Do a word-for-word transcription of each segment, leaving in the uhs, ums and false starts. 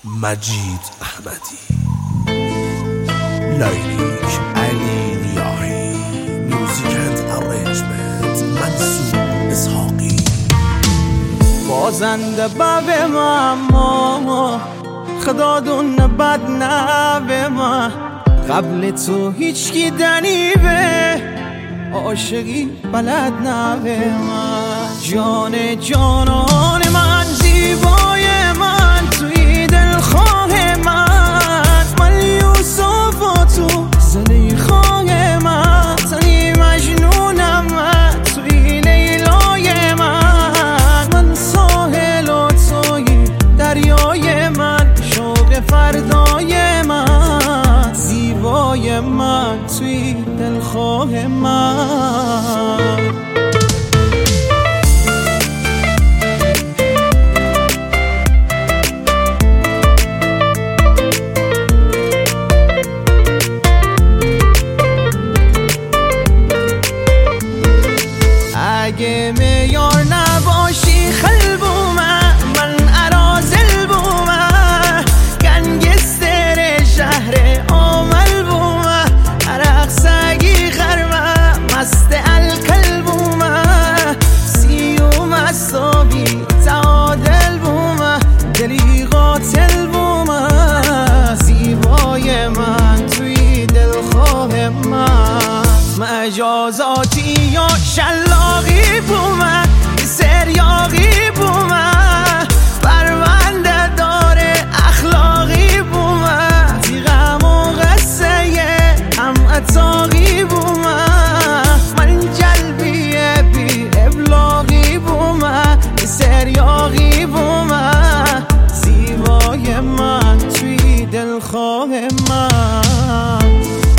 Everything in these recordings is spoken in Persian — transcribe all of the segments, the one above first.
مجید احمدی، لیلیک علی نیاهی، میوزیک اند ارنجمنت منصور اسحاقی. بازنده باب ما خدا دون بد نبه ما، قبل تو هیچ کی دنیبه عاشقی بلد نبه من. جان جانان من، زیبای من، توی دلخواه من، من یوسف و تو زلیخای من، تنی مجنونم من، توی لیلای من، من ساحل و توی دریای من، شوق فردای من، زیبای من، توی دلخواه من. اگه میار نباشی خل بومه، من ارازل بومه، گنگستر شهر آمل بومه، عرق سگی غرمه، مست الکل بومه، سیوم اصابی تعادل بومه، دلی قاتل بومه، زیبای من، توی دلخواه من، مجازاتی یا شلاقی بومه، سریاقی بومه، پرونده داره اخلاقی بومه، تیغم و قصه هم اتاقی بومه، من جلبیه بی ابلاغی بومه، سریاقی بومه، زیبای من، توی دلخواه من.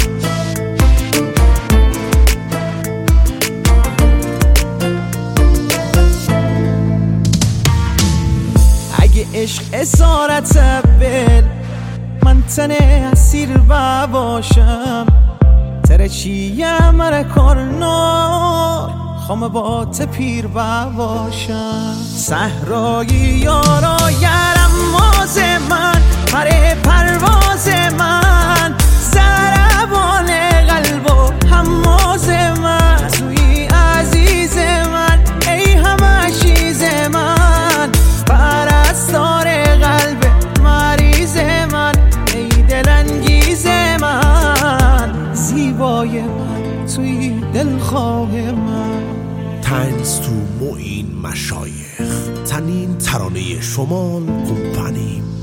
عشق اسارت بل، من تنه اسیر باشم، ترچیم مره کارنا خام با تپیر باشم، صحرایی یارا یرم ماز من، پره پرواز من، زربان قلب و هماز من، توی عزیز من، ای همه چیز من، پرستار قلب مریض من، ای دلانگیز من، زیبای من، توی دلخواه من. تنز تو معین مشایخ، تنین ترانه شمال کمپانی.